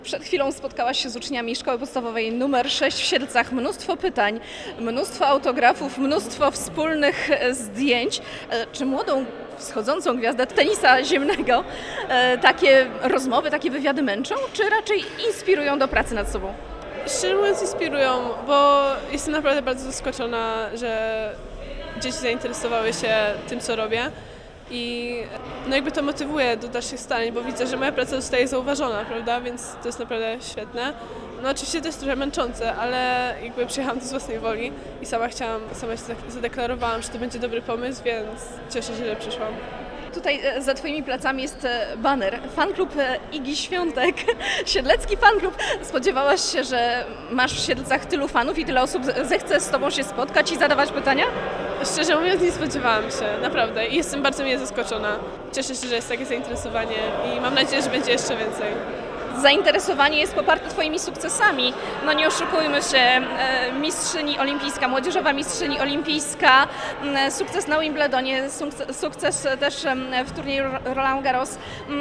Przed chwilą spotkałaś się z uczniami szkoły podstawowej nr 6 w Siedlcach. Mnóstwo pytań, mnóstwo autografów, mnóstwo wspólnych zdjęć. Czy młodą, wschodzącą gwiazdę tenisa ziemnego takie rozmowy, takie wywiady męczą, czy raczej inspirują do pracy nad sobą? Szczerze mówiąc inspirują, bo jestem naprawdę bardzo zaskoczona, że dzieci zainteresowały się tym, co robię. I jakby to motywuje do dalszych starań, bo widzę, że moja praca zostaje zauważona, prawda, więc to jest naprawdę świetne. No oczywiście to jest trochę męczące, ale jakby przyjechałam tu z własnej woli i sama się zadeklarowałam, że to będzie dobry pomysł, więc cieszę się, że przyszłam. Tutaj za Twoimi plecami jest baner. Fanklub Igi Świątek, siedlecki fanklub. Spodziewałaś się, że masz w Siedlcach tylu fanów i tyle osób zechce z Tobą się spotkać i zadawać pytania? Szczerze mówiąc nie spodziewałam się, naprawdę. I jestem bardzo mile zaskoczona. Cieszę się, że jest takie zainteresowanie i mam nadzieję, że będzie jeszcze więcej. Zainteresowanie jest poparte Twoimi sukcesami. No nie oszukujmy się, mistrzyni olimpijska, młodzieżowa mistrzyni olimpijska, sukces na Wimbledonie, sukces też w turnieju Roland Garros.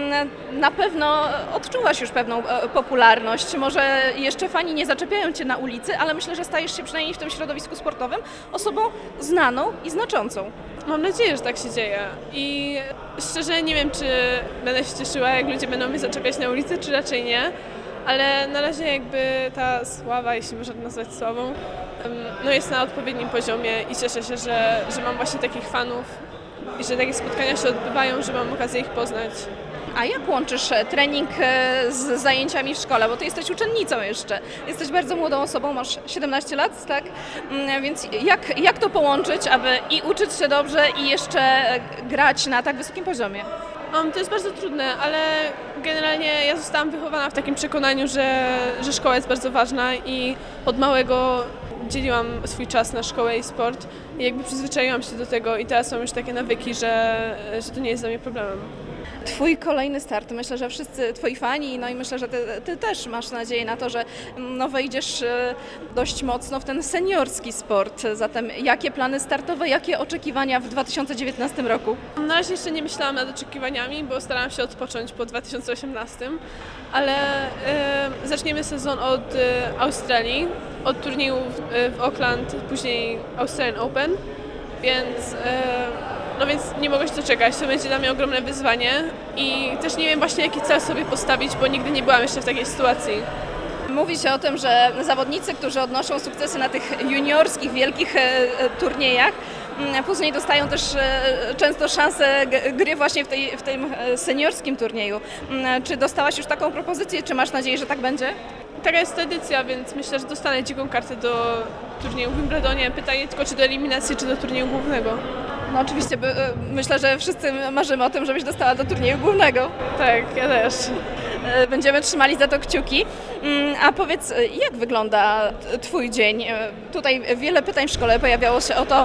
Na pewno odczułaś już pewną popularność. Może jeszcze fani nie zaczepiają Cię na ulicy, ale myślę, że stajesz się przynajmniej w tym środowisku sportowym osobą znaną i znaczącą. Mam nadzieję, że tak się dzieje i szczerze nie wiem, czy będę się cieszyła, jak ludzie będą mnie zaczepiać na ulicy, czy raczej nie, ale na razie jakby ta sława, jeśli można to nazwać sławą, no jest na odpowiednim poziomie i cieszę się, że mam właśnie takich fanów i że takie spotkania się odbywają, że mam okazję ich poznać. A jak łączysz trening z zajęciami w szkole? Bo Ty jesteś uczennicą jeszcze. Jesteś bardzo młodą osobą, masz 17 lat, tak? Więc jak to połączyć, aby i uczyć się dobrze i jeszcze grać na tak wysokim poziomie? To jest bardzo trudne, ale generalnie ja zostałam wychowana w takim przekonaniu, że szkoła jest bardzo ważna i od małego dzieliłam swój czas na szkołę i sport i jakby przyzwyczaiłam się do tego i teraz mam już takie nawyki, że to nie jest dla mnie problemem. Twój kolejny start, myślę, że wszyscy Twoi fani, no i myślę, że ty też masz nadzieję na to, że wejdziesz dość mocno w ten seniorski sport. Zatem jakie plany startowe, jakie oczekiwania w 2019 roku? Na razie jeszcze nie myślałam nad oczekiwaniami, bo starałam się odpocząć po 2018, ale zaczniemy sezon od Australii, od turnieju w Auckland, później Australian Open, więc nie mogę się doczekać. To będzie dla mnie ogromne wyzwanie i też nie wiem właśnie jaki cel sobie postawić, bo nigdy nie byłam jeszcze w takiej sytuacji. Mówi się o tym, że zawodnicy, którzy odnoszą sukcesy na tych juniorskich, wielkich turniejach, później dostają też często szansę gry właśnie w tym seniorskim turnieju. Czy dostałaś już taką propozycję, czy masz nadzieję, że tak będzie? Taka jest tradycja, więc myślę, że dostanę dziką kartę do turnieju w Wimbledonie. Pytanie tylko, czy do eliminacji, czy do turnieju głównego. No oczywiście, myślę, że wszyscy marzymy o tym, żebyś dostała do turnieju głównego. Tak, ja też. Będziemy trzymali za to kciuki. A powiedz, jak wygląda Twój dzień? Tutaj wiele pytań w szkole pojawiało się o to,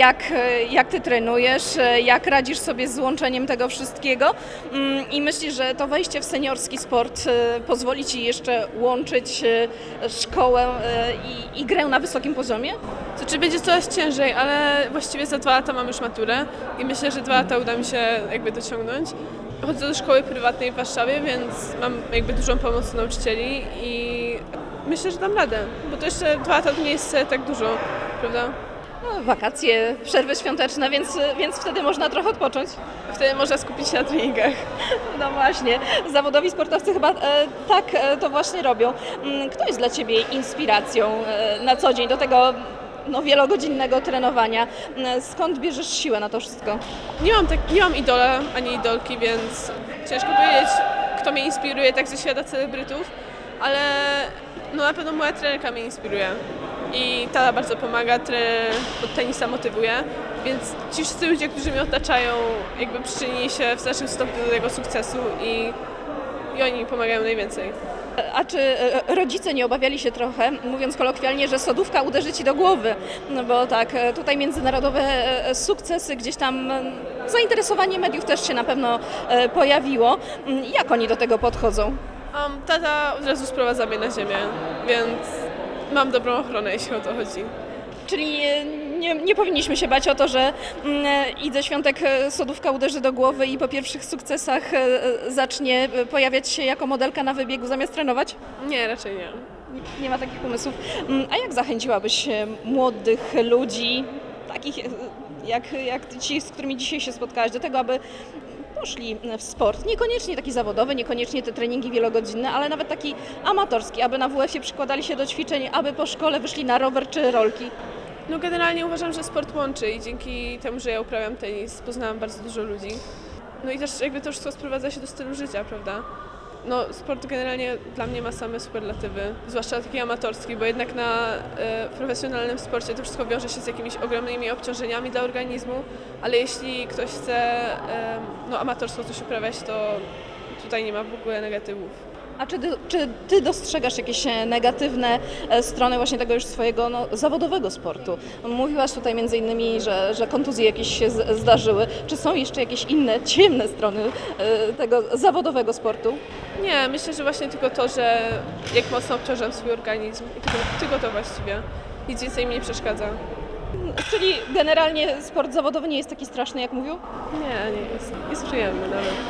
jak Ty trenujesz, jak radzisz sobie z łączeniem tego wszystkiego i myślisz, że to wejście w seniorski sport pozwoli Ci jeszcze łączyć szkołę i grę na wysokim poziomie? To czy będzie coraz ciężej, ale właściwie za 2 lata mam już maturę i myślę, że 2 lata uda mi się jakby dociągnąć. Chodzę do szkoły prywatnej w Warszawie, więc mam jakby dużą pomoc od nauczycieli i myślę, że dam radę, bo to jeszcze 2 lata to nie jest tak dużo, prawda? No, wakacje, przerwy świąteczne, więc wtedy można trochę odpocząć. Wtedy można skupić się na treningach. No właśnie, zawodowi sportowcy chyba tak to właśnie robią. Kto jest dla Ciebie inspiracją na co dzień do tego wielogodzinnego trenowania? Skąd bierzesz siłę na to wszystko? Nie mam idola ani idolki, więc ciężko powiedzieć, kto mnie inspiruje tak ze świata celebrytów, ale na pewno moja trenerka mnie inspiruje i ta bardzo pomaga, trener od tenisa motywuje, więc ci wszyscy ludzie, którzy mnie otaczają, jakby przyczynili się w znacznym stopniu do tego sukcesu i oni mi pomagają najwięcej. A czy rodzice nie obawiali się trochę, mówiąc kolokwialnie, że sodówka uderzy Ci do głowy? No bo tak, tutaj międzynarodowe sukcesy, gdzieś tam zainteresowanie mediów też się na pewno pojawiło. Jak oni do tego podchodzą? Tata od razu sprowadza mnie na ziemię, więc mam dobrą ochronę, jeśli o to chodzi. Czyli nie powinniśmy się bać o to, że Idze Świątek sodówka uderzy do głowy i po pierwszych sukcesach zacznie pojawiać się jako modelka na wybiegu zamiast trenować? Nie, raczej nie. Nie ma takich pomysłów. A jak zachęciłabyś młodych ludzi, takich jak ci, z którymi dzisiaj się spotkałaś, do tego, aby poszli w sport? Niekoniecznie taki zawodowy, niekoniecznie te treningi wielogodzinne, ale nawet taki amatorski, aby na WF-ie przykładali się do ćwiczeń, aby po szkole wyszli na rower czy rolki. No generalnie uważam, że sport łączy i dzięki temu, że ja uprawiam tenis, poznałam bardzo dużo ludzi. No i też jakby to wszystko sprowadza się do stylu życia, prawda? No sport generalnie dla mnie ma same superlatywy, zwłaszcza taki amatorski, bo jednak na profesjonalnym sporcie to wszystko wiąże się z jakimiś ogromnymi obciążeniami dla organizmu, ale jeśli ktoś chce amatorsko coś uprawiać, to tutaj nie ma w ogóle negatywów. A czy ty dostrzegasz jakieś negatywne strony właśnie tego już swojego zawodowego sportu? Mówiłaś tutaj między innymi, że kontuzje jakieś się zdarzyły. Czy są jeszcze jakieś inne, ciemne strony tego zawodowego sportu? Nie, myślę, że właśnie tylko to, że jak mocno obciążam swój organizm i tylko to właściwie. Nic więcej mi nie przeszkadza. Czyli generalnie sport zawodowy nie jest taki straszny, jak mówił? Nie jest. Jest przyjemny nawet.